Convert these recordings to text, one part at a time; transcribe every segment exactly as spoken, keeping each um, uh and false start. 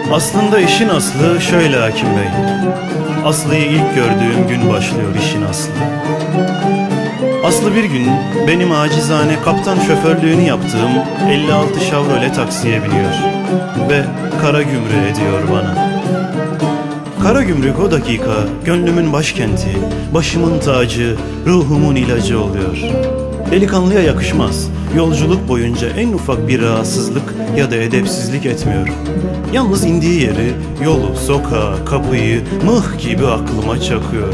Aslında işin aslı şöyle hakim bey. Aslı'yı ilk gördüğüm gün başlıyor işin aslı. Aslı bir gün benim acizane kaptan şoförlüğünü yaptığım elli altı Chevrolet taksiye biniyor ve kara gümrüğü ediyor bana. Kara gümrük o dakika gönlümün başkenti, başımın tacı, ruhumun ilacı oluyor. Delikanlıya yakışmaz. Yolculuk boyunca en ufak bir rahatsızlık ya da edepsizlik etmiyor. Yalnız indiği yeri, yolu, sokağı, kapıyı mıh gibi aklıma çakıyor.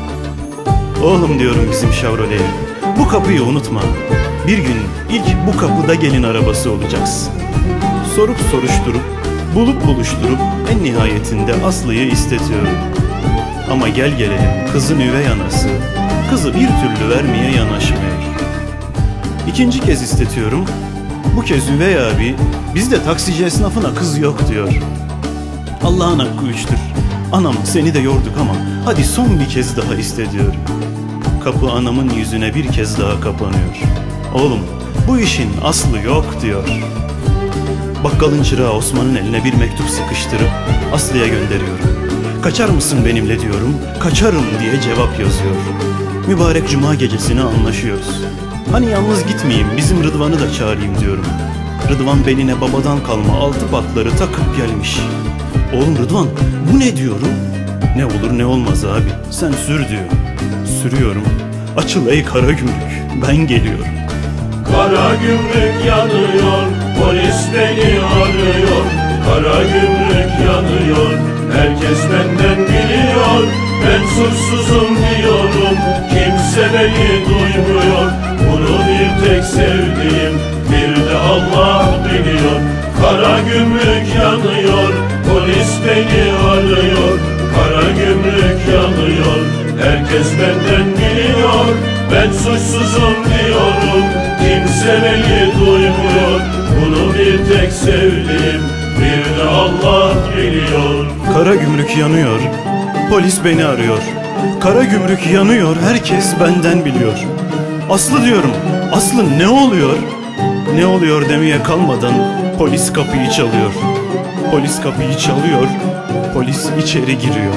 Oğlum diyorum bizim Chevrolet'e, bu kapıyı unutma. Bir gün ilk bu kapıda gelin arabası olacaksın. Sorup soruşturup, bulup buluşturup en nihayetinde Aslı'yı istetiyorum. Ama gel gelelim kızın üvey anası, kızı bir türlü vermeye yanaşmıyor. İkinci kez istetiyorum. Bu kez üvey abi bizde taksici esnafına kız yok diyor. Allah'ın hakkı üçtür. Anam seni de yorduk ama hadi son bir kez daha iste diyor. Kapı anamın yüzüne bir kez daha kapanıyor. Oğlum bu işin aslı yok diyor. Bakkalın çırağı Osman'ın eline bir mektup sıkıştırıp Aslı'ya gönderiyorum. Kaçar mısın benimle diyorum. Kaçarım diye cevap yazıyor. Mübarek cuma gecesine anlaşıyoruz. Hani yalnız gitmeyeyim, bizim Rıdvan'ı da çağırayım diyorum. Rıdvan beline babadan kalma altı patları takıp gelmiş. Oğlum Rıdvan bu ne diyorum? Ne olur ne olmaz abi, sen sür diyor. Sürüyorum. Açıl ey kara gümrük, ben geliyorum. Kara gümrük yanıyor, polis beni arıyor. Kara gümrük yanıyor, herkes benden biliyor. Ben suçsuzum diyorum, kimse beni duymuyor. Bunu bir tek sevdiğim, bir de Allah biliyor. Kara gümrük yanıyor, polis beni arıyor. Kara gümrük yanıyor, herkes benden biliyor. Ben suçsuzum diyorum, kimse beni duymuyor. Bunu bir tek sevdiğim, bir de Allah biliyor. Kara gümrük yanıyor, polis beni arıyor. Kara gümrük yanıyor, herkes benden biliyor. Aslı diyorum, Aslı ne oluyor? Ne oluyor demeye kalmadan polis kapıyı çalıyor. Polis kapıyı çalıyor, polis içeri giriyor.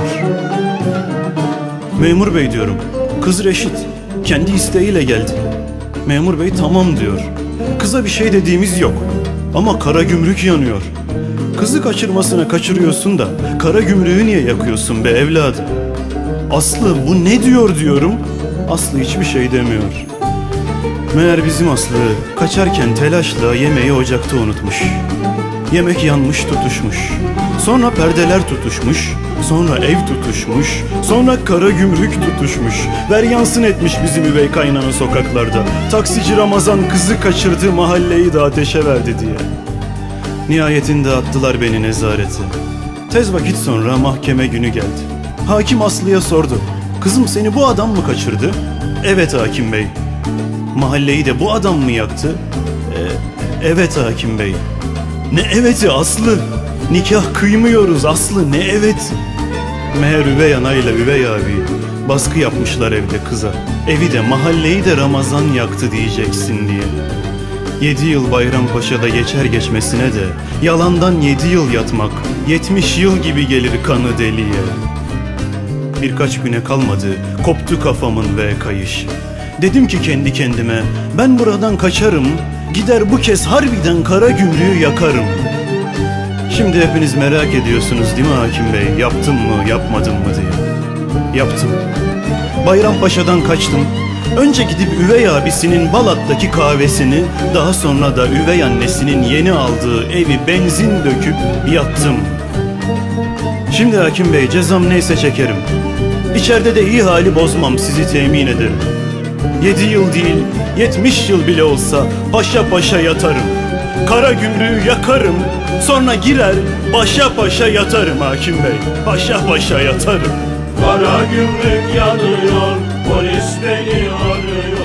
Memur bey diyorum, kız reşit, kendi isteğiyle geldi. Memur bey tamam diyor. Kıza bir şey dediğimiz yok ama kara gümrük yanıyor. Kızı kaçırmasına kaçırıyorsun da kara gümrüğü niye yakıyorsun be evladım? Aslı bu ne diyor diyorum. Aslı hiçbir şey demiyor. Meğer bizim Aslı kaçarken telaşla yemeği ocakta unutmuş. Yemek yanmış tutuşmuş. Sonra perdeler tutuşmuş. Sonra ev tutuşmuş. Sonra kara gümrük tutuşmuş. Veryansın etmiş bizim üvey kaynana sokaklarda. Taksici Ramazan kızı kaçırdı, mahalleyi de ateşe verdi diye. Nihayetinde attılar beni nezarete. Tez vakit sonra mahkeme günü geldi. Hakim Aslı'ya sordu. Kızım seni bu adam mı kaçırdı? Evet hakim bey. Mahalleyi de bu adam mı yaktı? E, evet hakim bey. Ne eveti Aslı? Nikah kıymıyoruz Aslı, ne evet? Meğer üvey anayla üvey abi baskı yapmışlar evde kıza. Evi de mahalleyi de Ramazan yaktı diyeceksin diye. Yedi yıl Bayrampaşa'da geçer geçmesine de yalandan yedi yıl yatmak yetmiş yıl gibi gelir kanı deliye. Birkaç güne kalmadı koptu kafamın ve kayış. Dedim ki kendi kendime ben buradan kaçarım, gider bu kez harbiden kara gümrüğü yakarım. Şimdi hepiniz merak ediyorsunuz değil mi hakim bey, yaptım mı yapmadım mı diye. Yaptım. Bayrampaşa'dan kaçtım. Önce gidip üvey abisinin Balat'taki kahvesini, daha sonra da üvey annesinin yeni aldığı evi benzin döküp yattım. Şimdi hakim bey cezam neyse çekerim. İçeride de iyi hali bozmam, sizi temin ederim. Yedi yıl değil, yetmiş yıl bile olsa paşa paşa yatarım. Kara gümrüğü yakarım, sonra girer paşa paşa yatarım hakim bey. Paşa paşa yatarım. Kara gümrük yanıyor, polis beni arıyor.